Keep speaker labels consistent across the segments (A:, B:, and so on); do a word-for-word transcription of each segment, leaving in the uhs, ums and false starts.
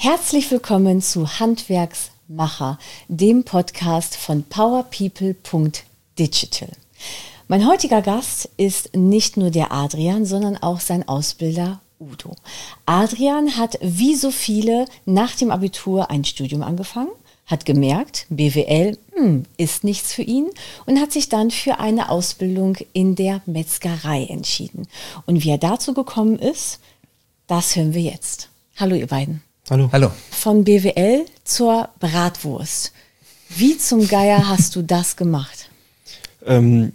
A: Herzlich willkommen zu Handwerksmacher, dem Podcast von powerpeople punkt digital. Mein heutiger Gast ist nicht nur der Adrian, sondern auch sein Ausbilder Udo. Adrian hat wie so viele nach dem Abitur ein Studium angefangen, hat gemerkt, B W L hm, ist nichts für ihn und hat sich dann für eine Ausbildung in der Metzgerei entschieden. Und wie er dazu gekommen ist, das hören wir jetzt. Hallo ihr beiden.
B: Hallo. Hallo.
A: Von B W L zur Bratwurst. Wie zum Geier hast du das gemacht?
B: Ähm,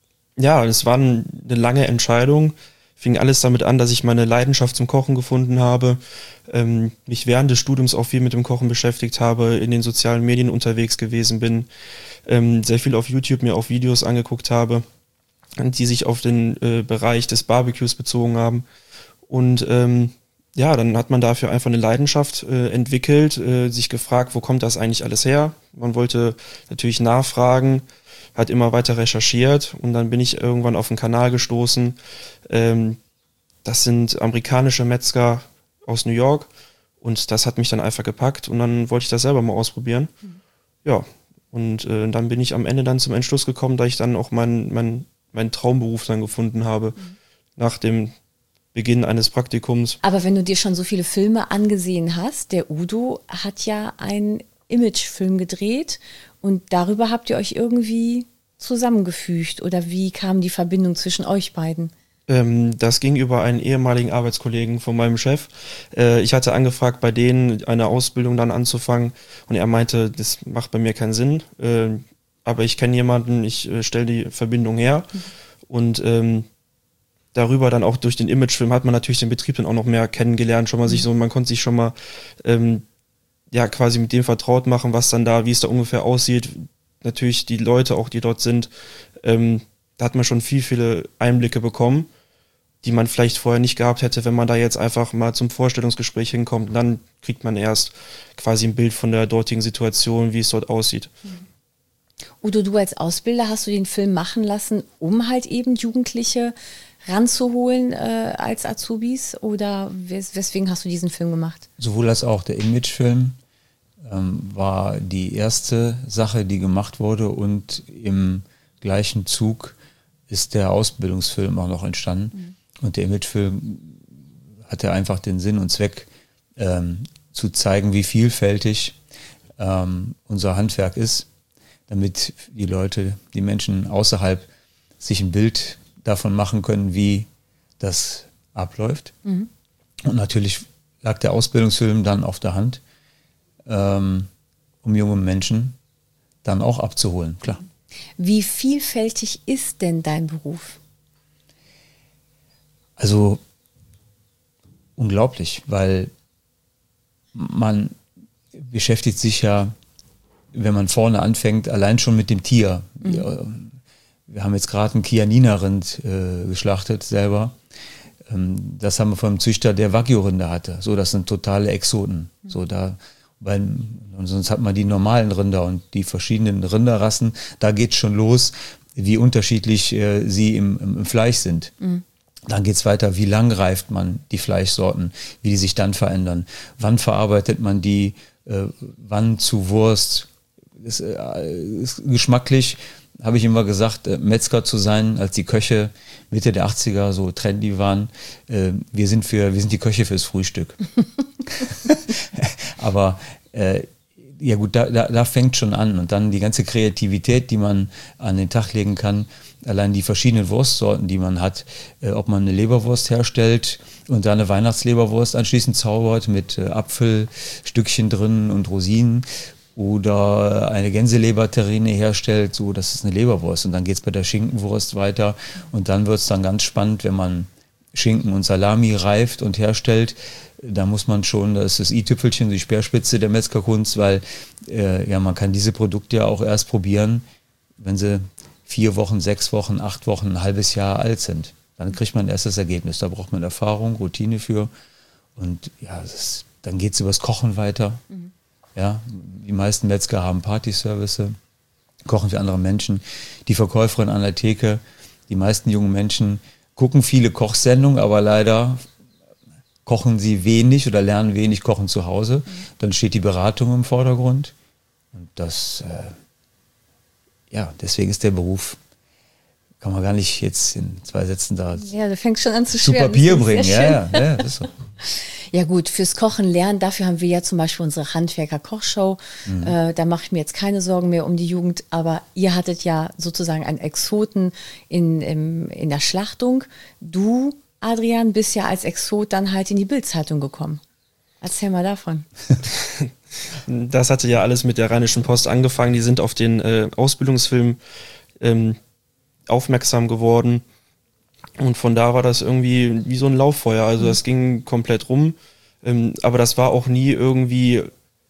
B: ja, es war eine lange Entscheidung. Fing alles damit an, dass ich meine Leidenschaft zum Kochen gefunden habe, ähm, mich während des Studiums auch viel mit dem Kochen beschäftigt habe, in den sozialen Medien unterwegs gewesen bin, ähm, sehr viel auf YouTube mir auch Videos angeguckt habe, die sich auf den äh, Bereich des Barbecues bezogen haben. Und ähm, ja, dann hat man dafür einfach eine Leidenschaft äh, entwickelt, äh, sich gefragt, wo kommt das eigentlich alles her? Man wollte natürlich nachfragen, hat immer weiter recherchiert und dann bin ich irgendwann auf einen Kanal gestoßen. Ähm, das sind amerikanische Metzger aus New York und das hat mich dann einfach gepackt und dann wollte ich das selber mal ausprobieren. Mhm. Ja, und äh, dann bin ich am Ende dann zum Entschluss gekommen, da ich dann auch meinen mein, mein Traumberuf dann gefunden habe, mhm. nach dem Beginn eines Praktikums.
A: Aber wenn du dir schon so viele Filme angesehen hast, der Udo hat ja einen Imagefilm gedreht und darüber habt ihr euch irgendwie zusammengefügt oder wie kam die Verbindung zwischen euch beiden?
B: Ähm, das ging über einen ehemaligen Arbeitskollegen von meinem Chef. Äh, ich hatte angefragt, bei denen eine Ausbildung dann anzufangen und er meinte, das macht bei mir keinen Sinn, äh, aber ich kenne jemanden, ich äh, stelle die Verbindung her mhm. und ähm, darüber dann auch durch den Imagefilm hat man natürlich den Betrieb dann auch noch mehr kennengelernt, schon mal sich so, man konnte sich schon mal ähm, ja quasi mit dem vertraut machen, was dann da, wie es da ungefähr aussieht. Natürlich die Leute auch, die dort sind, ähm, da hat man schon viel, viele Einblicke bekommen, die man vielleicht vorher nicht gehabt hätte, wenn man da jetzt einfach mal zum Vorstellungsgespräch hinkommt. Und dann kriegt man erst quasi ein Bild von der dortigen Situation, wie es dort aussieht.
A: Mhm. Udo, du als Ausbilder hast du den Film machen lassen, um halt eben Jugendliche ranzuholen äh, als Azubis oder wes- weswegen hast du diesen Film gemacht?
C: Sowohl als auch der Imagefilm ähm, war die erste Sache, die gemacht wurde und im gleichen Zug ist der Ausbildungsfilm auch noch entstanden. Mhm. Und der Imagefilm hatte einfach den Sinn und Zweck, ähm, zu zeigen, wie vielfältig ähm, unser Handwerk ist, damit die Leute, die Menschen außerhalb sich ein Bild davon machen können, wie das abläuft. Mhm. Und natürlich lag der Ausbildungsfilm dann auf der Hand, ähm, um junge Menschen dann auch abzuholen, klar.
A: Wie vielfältig ist denn dein Beruf?
C: Also unglaublich, weil man beschäftigt sich ja, wenn man vorne anfängt, allein schon mit dem Tier. Mhm. Wir, wir haben jetzt gerade einen Chianina-Rind äh, geschlachtet selber. Ähm, das haben wir vom Züchter, der Wagyu-Rinder hatte. So, das sind totale Exoten. Mhm. So, da, weil, und sonst hat man die normalen Rinder und die verschiedenen Rinderrassen. Da geht's schon los, wie unterschiedlich äh, sie im, im, im Fleisch sind. Mhm. Dann geht's weiter, wie lang reift man die Fleischsorten, wie die sich dann verändern. Wann verarbeitet man die, äh, wann zu Wurst. Das äh, ist geschmacklich, habe ich immer gesagt, äh, Metzger zu sein, als die Köche Mitte der achtziger so trendy waren. Äh, wir sind für, wir sind die Köche fürs Frühstück. Aber äh, ja gut, da, da, da fängt schon an und dann die ganze Kreativität, die man an den Tag legen kann, allein die verschiedenen Wurstsorten, die man hat, äh, ob man eine Leberwurst herstellt und da eine Weihnachtsleberwurst anschließend zaubert mit äh, Apfelstückchen drin und Rosinen oder eine Gänseleberterrine herstellt, so das ist eine Leberwurst und dann geht's bei der Schinkenwurst weiter und dann wird's dann ganz spannend, wenn man Schinken und Salami reift und herstellt. Da muss man schon, das ist das i-Tüpfelchen, die Speerspitze der Metzgerkunst, weil äh, ja man kann diese Produkte ja auch erst probieren, wenn sie vier Wochen, sechs Wochen, acht Wochen, ein halbes Jahr alt sind. Dann kriegt man erst das Ergebnis. Da braucht man Erfahrung, Routine für. Und ja, das ist, dann geht's übers Kochen weiter. Mhm. Ja, die meisten Metzger haben Partyservice, kochen für andere Menschen. Die Verkäuferin an der Theke, die meisten jungen Menschen gucken viele Kochsendungen, aber leider kochen sie wenig oder lernen wenig Kochen zu Hause. Mhm. Dann steht die Beratung im Vordergrund. Und das, äh, ja, deswegen ist der Beruf, kann man gar nicht jetzt in zwei Sätzen da
A: ja, du fängst schon an zu,
C: zu Papier bringen. Ja, ja, ja, ist so.
A: Ja gut, fürs Kochen lernen, dafür haben wir ja zum Beispiel unsere Handwerker-Kochshow. Mhm. Äh, da mache ich mir jetzt keine Sorgen mehr um die Jugend, aber ihr hattet ja sozusagen einen Exoten in, in, in der Schlachtung. Du, Adrian, bist ja als Exot dann halt in die Bild-Zeitung gekommen. Erzähl mal davon.
B: Das hatte ja alles mit der Rheinischen Post angefangen. Die sind auf den äh, Ausbildungsfilm ähm, aufmerksam geworden. Und von da war das irgendwie wie so ein Lauffeuer. Also das ging komplett rum. Ähm, aber das war auch nie irgendwie,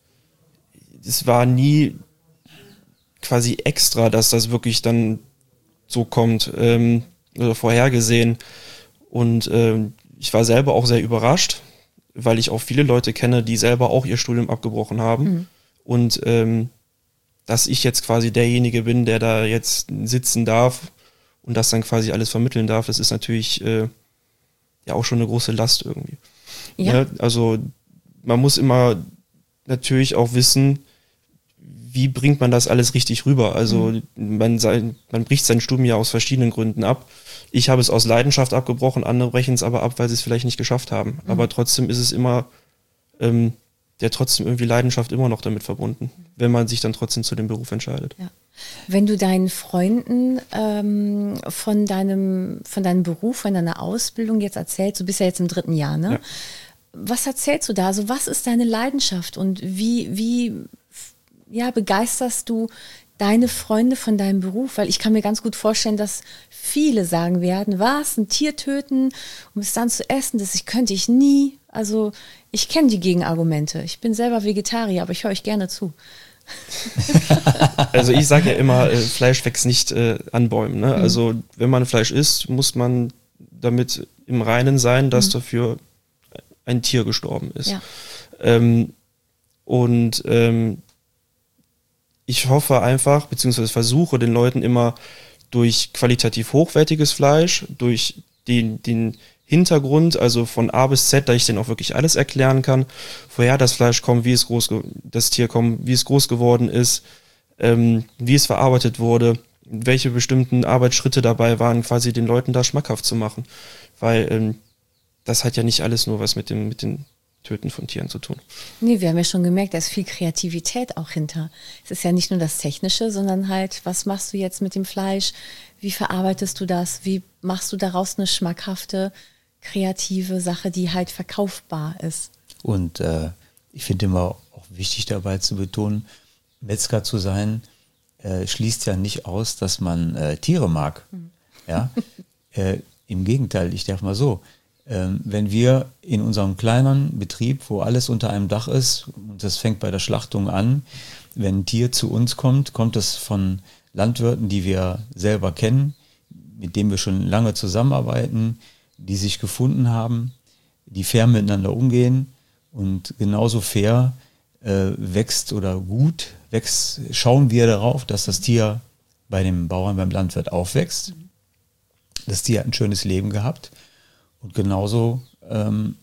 B: es war nie quasi extra, dass das wirklich dann so kommt, ähm, oder vorhergesehen. Und ähm, ich war selber auch sehr überrascht, weil ich auch viele Leute kenne, die selber auch ihr Studium abgebrochen haben. Mhm. Und ähm, dass ich jetzt quasi derjenige bin, der da jetzt sitzen darf und das dann quasi alles vermitteln darf, das ist natürlich äh, ja auch schon eine große Last irgendwie. Ja. Ja, also man muss immer natürlich auch wissen, wie bringt man das alles richtig rüber. Also mhm. man, sein, man bricht sein Studium ja aus verschiedenen Gründen ab. Ich habe es aus Leidenschaft abgebrochen, andere brechen es aber ab, weil sie es vielleicht nicht geschafft haben. Mhm. Aber trotzdem ist es immer, ähm, ja trotzdem irgendwie Leidenschaft immer noch damit verbunden, wenn man sich dann trotzdem zu dem Beruf entscheidet.
A: Ja. Wenn du deinen Freunden ähm, von deinem von deinem Beruf, von deiner Ausbildung jetzt erzählst, du bist ja jetzt im dritten Jahr, ne? Ja. Was erzählst du da? Also was ist deine Leidenschaft und wie, wie ja, begeisterst du deine Freunde von deinem Beruf? Weil ich kann mir ganz gut vorstellen, dass viele sagen werden, was, ein Tier töten, um es dann zu essen, das ich, könnte ich nie. Also ich kenne die Gegenargumente. Ich bin selber Vegetarier, aber ich höre euch gerne zu.
B: Also ich sage ja immer, äh, Fleisch wächst nicht äh, an Bäumen. Ne? Mhm. Also wenn man Fleisch isst, muss man damit im Reinen sein, dass mhm. dafür ein Tier gestorben ist. Ja. Ähm, und ähm, ich hoffe einfach, beziehungsweise versuche den Leuten immer durch qualitativ hochwertiges Fleisch, durch den, den Hintergrund, also von A bis Z, da ich denen auch wirklich alles erklären kann, woher das Fleisch kommt, wie es groß, das Tier kommt, wie es groß geworden ist, ähm, wie es verarbeitet wurde, welche bestimmten Arbeitsschritte dabei waren, quasi den Leuten da schmackhaft zu machen. Weil ähm, das hat ja nicht alles nur was mit dem, mit den Töten von Tieren zu tun.
A: Nee, wir haben ja schon gemerkt, da ist viel Kreativität auch hinter. Es ist ja nicht nur das Technische, sondern halt, was machst du jetzt mit dem Fleisch? Wie verarbeitest du das? Wie machst du daraus eine schmackhafte, kreative Sache, die halt verkaufbar ist?
C: Und äh, ich finde immer auch wichtig dabei zu betonen, Metzger zu sein, äh, schließt ja nicht aus, dass man äh, Tiere mag. Mhm. Ja? äh, im Gegenteil, ich darf mal so, wenn wir in unserem kleinen Betrieb, wo alles unter einem Dach ist, und das fängt bei der Schlachtung an, wenn ein Tier zu uns kommt, kommt es von Landwirten, die wir selber kennen, mit denen wir schon lange zusammenarbeiten, die sich gefunden haben, die fair miteinander umgehen und genauso fair äh, wächst oder gut wächst, schauen wir darauf, dass das Tier bei dem Bauern, beim Landwirt aufwächst. Das Tier hat ein schönes Leben gehabt. Und genauso ähm,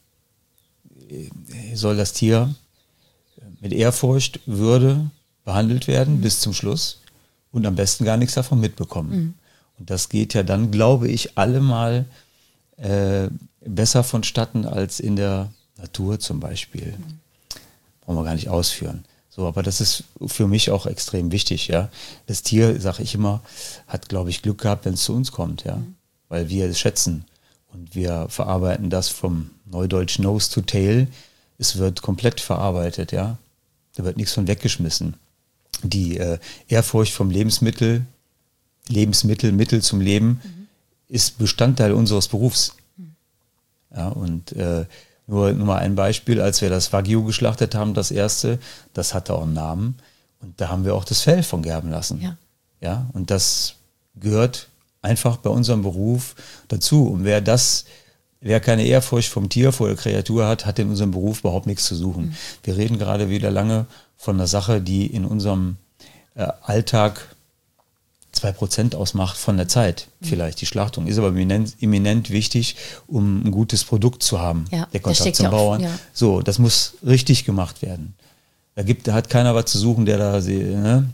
C: soll das Tier mit Ehrfurcht, Würde behandelt werden mhm. bis zum Schluss und am besten gar nichts davon mitbekommen. Mhm. Und das geht ja dann, glaube ich, allemal äh, besser vonstatten als in der Natur zum Beispiel. Mhm. Brauchen wir gar nicht ausführen. So, aber das ist für mich auch extrem wichtig. Ja, das Tier, sage ich immer, hat, glaube ich, Glück gehabt, wenn es zu uns kommt, ja, mhm. weil wir es schätzen. Und wir verarbeiten das vom Neudeutsch Nose to Tail. Es wird komplett verarbeitet, ja. Da wird nichts von weggeschmissen. Die äh, Ehrfurcht vom Lebensmittel, Lebensmittel, Mittel zum Leben, mhm. ist Bestandteil unseres Berufs. Mhm. Ja, und äh, nur, nur mal ein Beispiel, als wir das Wagyu geschlachtet haben, das erste, das hatte auch einen Namen. Und da haben wir auch das Fell von gerben lassen. Ja. Ja, und das gehört einfach bei unserem Beruf dazu. Und wer das, wer keine Ehrfurcht vom Tier, vor der Kreatur hat, hat in unserem Beruf überhaupt nichts zu suchen. Mhm. Wir reden gerade wieder lange von einer Sache, die in unserem äh, Alltag zwei Prozent ausmacht von der Zeit, vielleicht die Schlachtung. Ist aber eminent, eminent wichtig, um ein gutes Produkt zu haben.
A: Ja,
C: der
A: das
C: Kontakt
A: steckt
C: zum
A: ja auch-
C: Bauern.
A: ja.
C: So, das muss richtig gemacht werden. Da gibt, da hat keiner was zu suchen, der da, ne?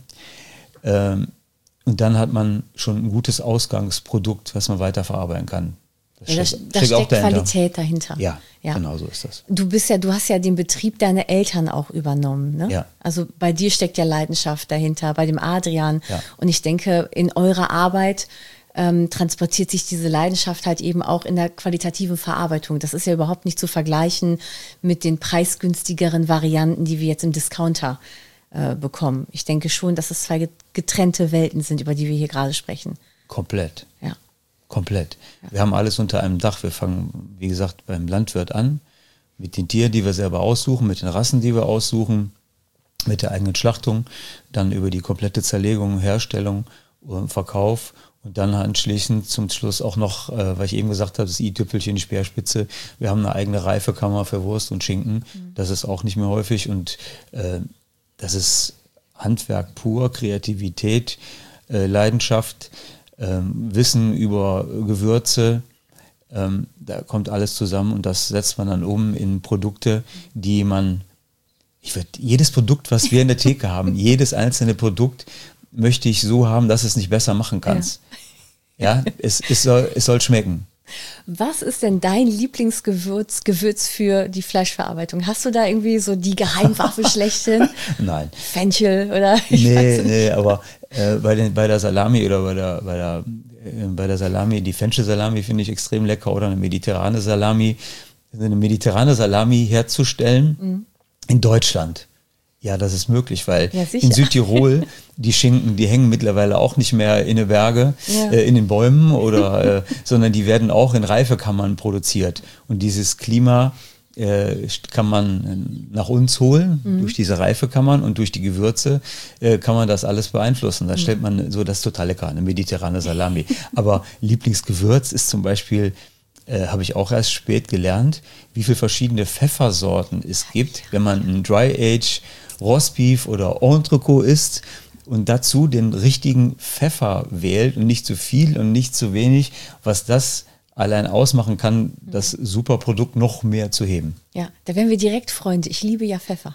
C: Ähm, und dann hat man schon ein gutes Ausgangsprodukt, was man weiterverarbeiten kann. Das
A: Ja, da,
C: steckt-
A: da
C: steckt auch
A: steckt
C: dahinter.
A: Qualität dahinter.
C: Ja,
A: ja.
C: genau so ist das.
A: Du bist ja, du hast ja den Betrieb deiner Eltern auch übernommen, ne?
C: Ja.
A: Also bei dir steckt ja Leidenschaft dahinter, bei dem Adrian.
C: Ja.
A: Und ich denke, in eurer Arbeit ähm, transportiert sich diese Leidenschaft halt eben auch in der qualitativen Verarbeitung. Das ist ja überhaupt nicht zu vergleichen mit den preisgünstigeren Varianten, die wir jetzt im Discounter äh, bekommen. Ich denke schon, dass es zwei getrennte Welten sind, über die wir hier gerade sprechen.
C: Komplett.
A: Ja.
C: Komplett. Wir haben alles unter einem Dach. Wir fangen, wie gesagt, beim Landwirt an, mit den Tieren, die wir selber aussuchen, mit den Rassen, die wir aussuchen, mit der eigenen Schlachtung, dann über die komplette Zerlegung, Herstellung und Verkauf und dann anschließend zum Schluss auch noch, äh, weil ich eben gesagt habe, das i-Tüpfelchen, die Speerspitze. Wir haben eine eigene Reifekammer für Wurst und Schinken. Mhm. Das ist auch nicht mehr häufig und äh, das ist Handwerk pur, Kreativität, äh, Leidenschaft, ähm, Wissen über Gewürze. Ähm, da kommt alles zusammen und das setzt man dann um in Produkte, die man, ich würde, jedes Produkt, was wir in der Theke haben, jedes einzelne Produkt möchte ich so haben, dass es nicht besser machen kannst. Ja, ja es, es, soll, es soll schmecken.
A: Was ist denn dein Lieblingsgewürz Gewürz für die Fleischverarbeitung? Hast du da irgendwie so die Geheimwaffe schlechthin?
C: Nein.
A: Fenchel oder? Ich
C: nee,
A: weiß nicht.
C: nee, aber äh, bei, den, bei der Salami oder bei der, bei der, äh, bei der Salami, die Fenchel-Salami finde ich extrem lecker oder eine mediterrane Salami. Eine mediterrane Salami herzustellen mhm. in Deutschland. Ja, das ist möglich, weil
A: ja,
C: in Südtirol, die Schinken, die hängen mittlerweile auch nicht mehr in den Berge,
A: ja.
C: äh, in den Bäumen, oder, äh, sondern die werden auch in Reifekammern produziert. Und dieses Klima äh, kann man nach uns holen, mhm. durch diese Reifekammern und durch die Gewürze äh, kann man das alles beeinflussen. Da mhm. stellt man so, das ist total lecker, eine mediterrane Salami. Aber Lieblingsgewürz ist zum Beispiel, Äh, habe ich auch erst spät gelernt, wie viele verschiedene Pfeffersorten es gibt, wenn man ein Dry-Age Rostbeef oder Entrecot isst und dazu den richtigen Pfeffer wählt und nicht zu viel und nicht zu wenig, was das allein ausmachen kann, das super Produkt noch mehr zu heben.
A: Ja, da wären wir direkt Freunde. Ich liebe ja Pfeffer.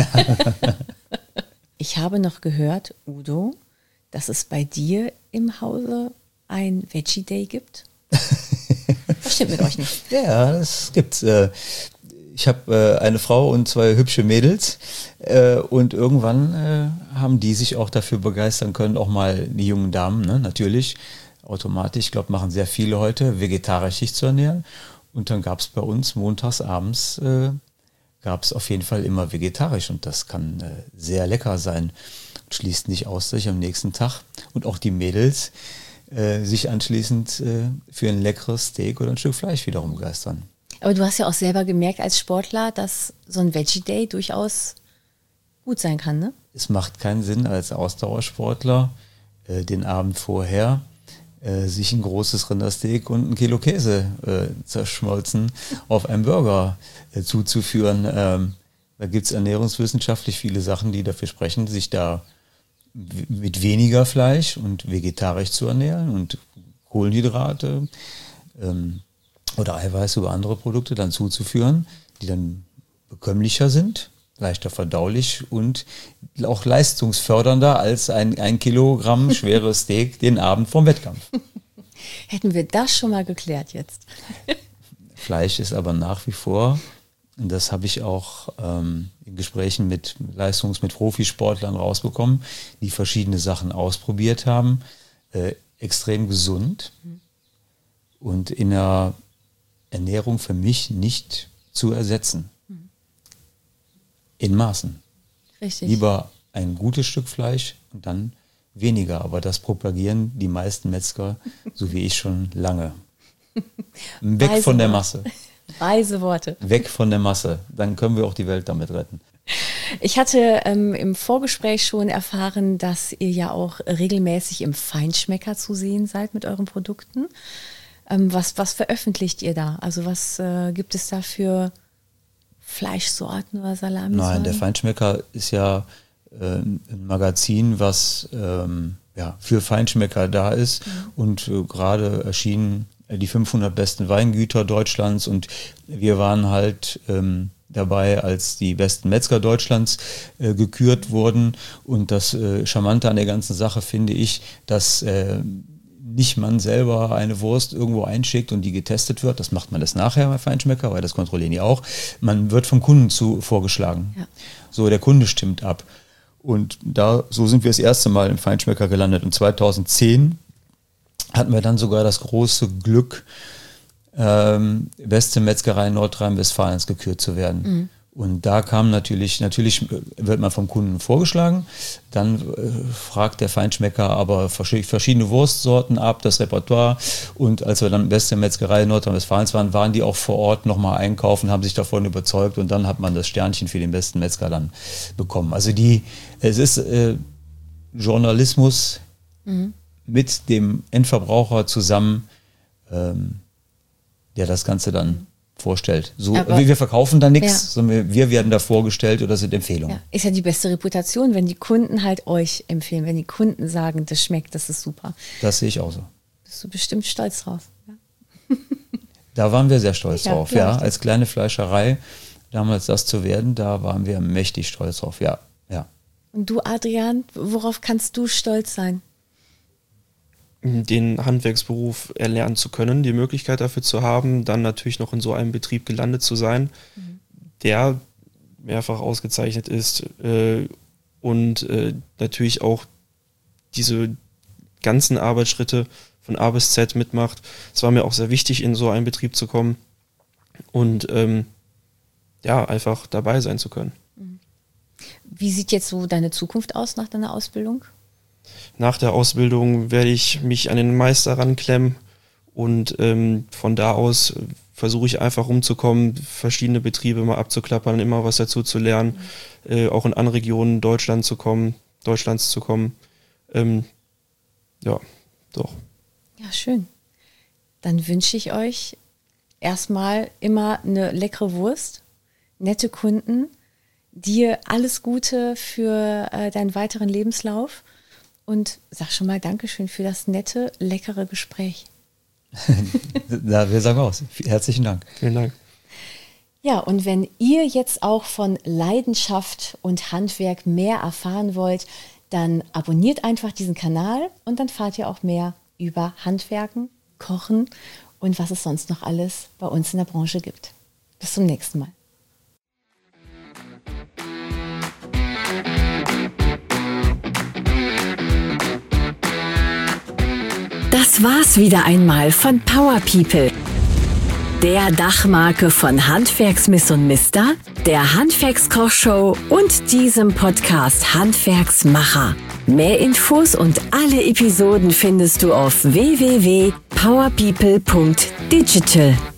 A: Ich habe noch gehört, Udo, dass es bei dir im Hause ein Veggie Day gibt. Das stimmt mit euch nicht.
C: Ja, das gibt's. Ich habe eine Frau und zwei hübsche Mädels und irgendwann haben die sich auch dafür begeistern können, auch mal die jungen Damen, ne, natürlich, automatisch, ich glaube, machen sehr viele heute, vegetarisch sich zu ernähren. Und dann gab es bei uns montags abends, äh, gab es auf jeden Fall immer vegetarisch und das kann äh, sehr lecker sein. Schließt nicht aus, dass ich am nächsten Tag und auch die Mädels Äh, sich anschließend äh, für ein leckeres Steak oder ein Stück Fleisch wiederum begeistern.
A: Aber du hast ja auch selber gemerkt als Sportler, dass so ein Veggie Day durchaus gut sein kann, ne?
C: Es macht keinen Sinn als Ausdauersportler äh, den Abend vorher äh, sich ein großes Rindersteak und ein Kilo Käse äh, zerschmolzen auf einen Burger äh, zuzuführen. Ähm, da gibt es ernährungswissenschaftlich viele Sachen, die dafür sprechen, sich da mit weniger Fleisch und vegetarisch zu ernähren und Kohlenhydrate ähm, oder Eiweiße über andere Produkte dann zuzuführen, die dann bekömmlicher sind, leichter verdaulich und auch leistungsfördernder als ein, ein Kilogramm schweres Steak den Abend vorm Wettkampf.
A: Hätten wir das schon mal geklärt jetzt.
C: Fleisch ist aber nach wie vor, und das habe ich auch ähm, in Gesprächen mit Leistungs-, mit Profisportlern rausbekommen, die verschiedene Sachen ausprobiert haben, äh, extrem gesund mhm. und in der Ernährung für mich nicht zu ersetzen. Mhm. In Maßen.
A: Richtig.
C: Lieber ein gutes Stück Fleisch und dann weniger, aber das propagieren die meisten Metzger, so wie ich schon lange. Weg
A: Weise
C: von der
A: Worte.
C: Masse.
A: Weise Worte.
C: Weg von der Masse. Dann können wir auch die Welt damit retten.
A: Ich hatte ähm, im Vorgespräch schon erfahren, dass ihr ja auch regelmäßig im Feinschmecker zu sehen seid mit euren Produkten. Ähm, was, was veröffentlicht ihr da? Also was äh, gibt es da für Fleischsorten oder Salami?
C: Nein, der Feinschmecker ist ja äh, ein Magazin, was ähm, ja, für Feinschmecker da ist. Mhm. Und äh, gerade erschienen die fünfhundert besten Weingüter Deutschlands und wir waren halt ähm, dabei, als die besten Metzger Deutschlands äh, gekürt wurden. Und das äh, Charmante an der ganzen Sache finde ich, dass äh, nicht man selber eine Wurst irgendwo einschickt und die getestet wird. Das macht man das nachher bei Feinschmecker, weil das kontrollieren die auch. Man wird vom Kunden zu vorgeschlagen. Ja. So, der Kunde stimmt ab. Und da, so sind wir das erste Mal im Feinschmecker gelandet. Und zweitausendzehn hatten wir dann sogar das große Glück, ähm, beste Metzgerei Nordrhein-Westfalens gekürt zu werden. Mhm. Und da kam natürlich, natürlich wird man vom Kunden vorgeschlagen, dann äh, fragt der Feinschmecker aber verschiedene Wurstsorten ab, das Repertoire. Und als wir dann beste Metzgerei Nordrhein-Westfalens waren, waren die auch vor Ort nochmal einkaufen, haben sich davon überzeugt und dann hat man das Sternchen für den besten Metzger dann bekommen. Also die, es ist äh, Journalismus, mhm. mit dem Endverbraucher zusammen, ähm, der das Ganze dann vorstellt. So, aber wir verkaufen da nichts, ja. sondern wir werden da vorgestellt oder sind Empfehlungen.
A: Ja, ist ja die beste Reputation, wenn die Kunden halt euch empfehlen, wenn die Kunden sagen, das schmeckt, das ist super.
C: Das sehe ich auch so.
A: Bist du bestimmt stolz drauf. Ja.
C: Da waren wir sehr stolz ja, drauf, ja. Als kleine Fleischerei damals das zu werden, da waren wir mächtig stolz drauf, ja. ja.
A: Und du, Adrian, worauf kannst du stolz sein?
B: Den Handwerksberuf erlernen zu können, die Möglichkeit dafür zu haben, dann natürlich noch in so einem Betrieb gelandet zu sein, mhm. der mehrfach ausgezeichnet ist äh, und äh, natürlich auch diese ganzen Arbeitsschritte von A bis Z mitmacht. Es war mir auch sehr wichtig, in so einen Betrieb zu kommen und ähm, ja, einfach dabei sein zu können.
A: Wie sieht jetzt so deine Zukunft aus nach deiner Ausbildung?
B: Nach der Ausbildung werde ich mich an den Meister ranklemmen und ähm, von da aus versuche ich einfach rumzukommen, verschiedene Betriebe mal abzuklappern, immer was dazu zu lernen, mhm. äh, auch in andere Regionen Deutschland zu kommen, Deutschlands zu kommen. Ähm, ja, doch.
A: Ja, schön. Dann wünsche ich euch erstmal immer eine leckere Wurst, nette Kunden, dir alles Gute für äh, deinen weiteren Lebenslauf. Und sag schon mal Dankeschön für das nette, leckere Gespräch.
C: Ja, wir sagen aus. Herzlichen Dank.
B: Vielen Dank.
A: Ja, und wenn ihr jetzt auch von Leidenschaft und Handwerk mehr erfahren wollt, dann abonniert einfach diesen Kanal und dann fahrt ihr auch mehr über Handwerken, Kochen und was es sonst noch alles bei uns in der Branche gibt. Bis zum nächsten Mal. Das war's wieder einmal von Power People, der Dachmarke von Handwerksmiss und Mister, der Handwerkskochshow und diesem Podcast Handwerksmacher. Mehr Infos und alle Episoden findest du auf w w w punkt powerpeople punkt digital.